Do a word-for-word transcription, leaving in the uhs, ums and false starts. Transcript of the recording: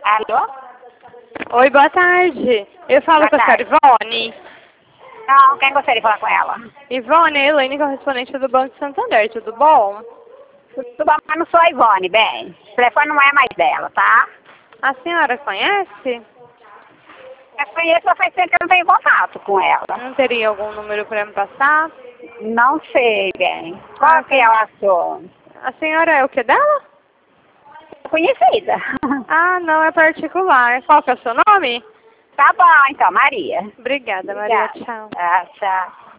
Alô? Oi, boa tarde. Eu falo Boa com a senhora tarde. Ivone. Não, quem gostaria de falar com ela? Ivone, é Elaine, correspondente do Banco Santander, tudo bom? Tudo bom, mas não sou a Ivone, bem. O telefone não é mais dela, tá? A senhora conhece? Eu conheço, mas faz tempo que eu não tenho contato com ela. Não teria algum número para me passar? Não sei, bem. Qual Ah, que é o assunto? A senhora é o que dela? Conhecida. Ah, não, é particular. Qual que é o seu nome? Tá bom, então, Maria. Obrigada, Maria. Obrigada. Tchau. Ah, tchau.